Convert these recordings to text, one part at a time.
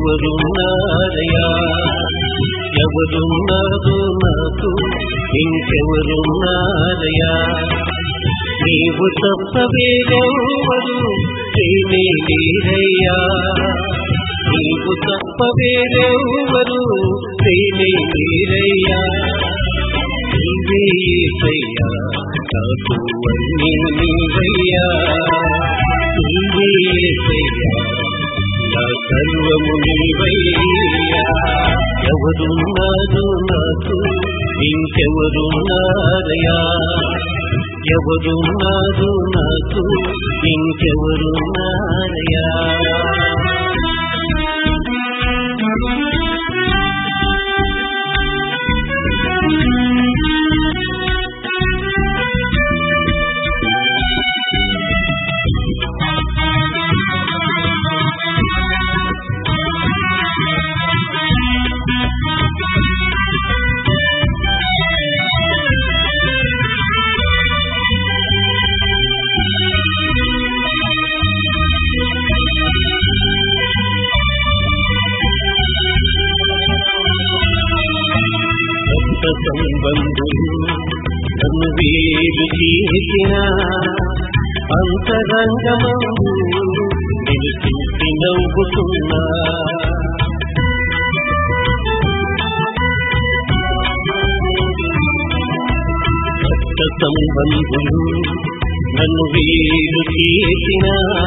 ఇంకెవరున్నారయ్యా, ఎవరున్నారు నాకు ఇంకెవరున్నారయ్యా, నీవు తప్ప వేరెవరు ప్రేమే లేరయ్యా, నీవు తప్ప వేరెవరు ప్రేమే లేరయ్యా, నీవే యేసయ్యా నాకు అన్నీ నీవయ్యా, నీవే యేసయ్యా నా సర్వము నీవయ్యా, ఎవరున్నారు నాకు ఇంకెవరున్నారయ్యా, ఎవరున్నారు నాకు ఇంకెవరున్నారయ్యా. సంబంధులు నన్ను వేరు చేసిన అంతరంగమందు నిన్ను చూసి నవ్వుతున్నా, రక్త సంబంధులు నన్ను వేరు చేసిన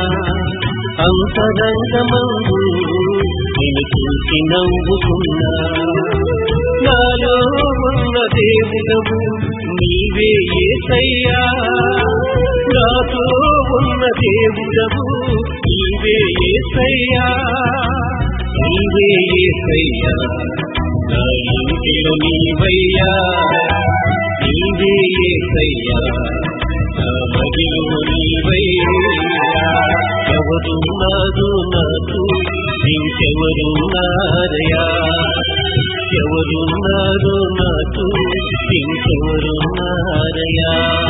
అంతరంగమందు నిన్ను చూసి నవ్వుతున్నా, నాలో ఉన్న దేవుడవు నీవే యేసయ్యా, నాతో ఉన్న దేవుడవు నీవే యేసయ్యా, నీవే యేసయ్యా నా ఇంటిలో నీవయ్యా, నీవే యేసయ్యా నా మదిలో నీవయ్యా, ఎవరున్నారు నాకు ఇంకెవరున్నారయ్యా, ఎవరున్నారు నాకు ఇంకెవరున్నారయ్యా.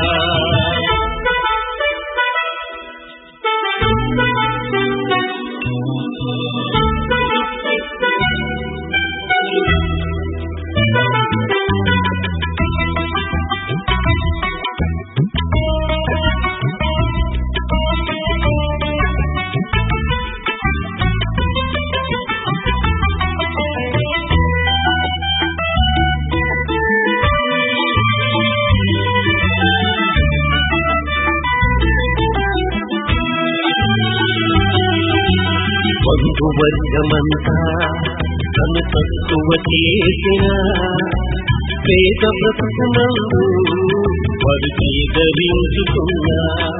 బంధువర్గమంతా నన్ను తక్కువ చేసిన పేద బ్రతుకునందు వారు చీదరించుకున్నా,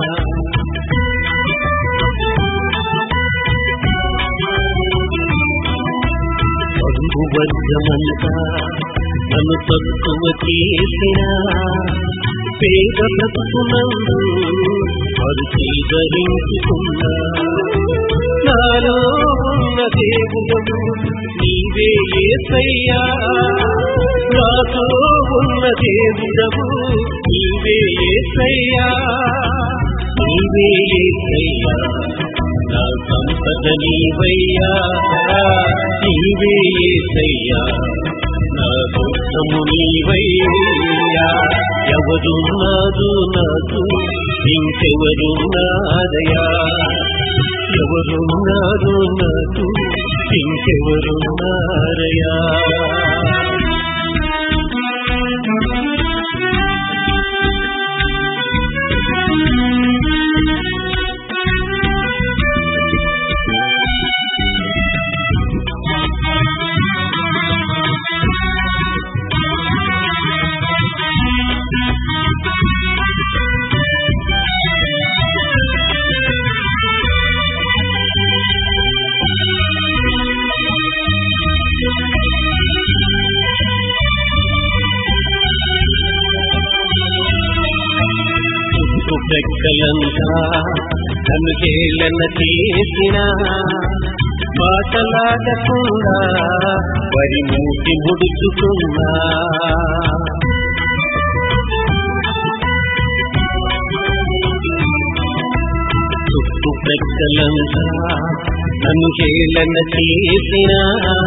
బంధువర్గమంతా నన్ను తక్కువ చేసిన పేద బ్రతుకునందు వారు చీదరించుకున్నా, నాలో ఉన్న దేవుడవు నీవే యేసయ్యా, నాతో ఉన్న దేవుడవు నీవే యేసయ్యా, నీవే యేసయ్యా నా సంపద నీవయ్యా, నీవే యేసయ్యా నా దుఃఖము నీవయ్యా, ఎవరున్నారు నాకు ఇంకెవరున్నారయ్యా, ఎవరున్నారు నాకు ఇంకెవరున్నారయ్యా. రెక్కలంతా నన్ను హేళన చేసిన మాటలాడకుండా వరి మూటి ముడుచుకున్నా, చుట్టు రెక్కలంతా నన్ను హేళన చేసినా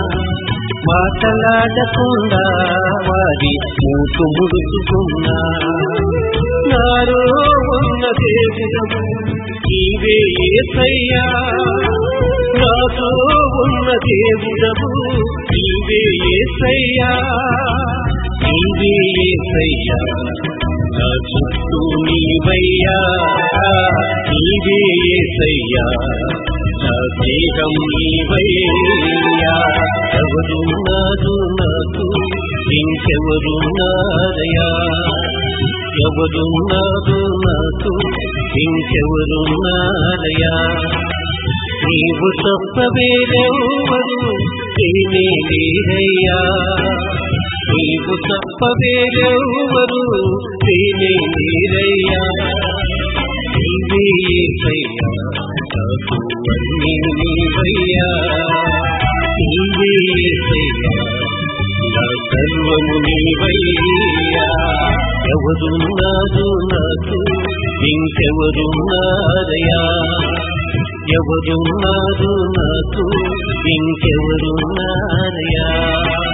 మాటలాడకుండా వారి మూటు ముడుచుకున్నా నాలో ఉన్న దేవుడవు నీవే యేసయ్యా నాతో ఉన్న దేవుడవు నీవే యేసయ్యా నీవే యేసయ్యా నా చుట్టూ నీవయ్యా నీవే యేసయ్యా నా దేహం నీవయ్యా ఎవరున్నారు నాకు ఇంకెవరున్నారయ్యా ఎవరున్నారు నాకు ఇంకెవరున్నారయ్యా నీవు తప్ప వేరెవరు నేనే లేరయ్యా నీవు తప్ప వేరెవరు నేనే లేరయ్యా నీవే యేసయ్యా నాకు అన్నీ నీవయ్యా నీవే యేసయ్యా నా సర్వము నీవయ్యా ఎవరున్నారు నాకు ఇంకెవరున్నారయ్యా ఎవరున్నారు నాకు ఇంకెవరున్నారయ్యా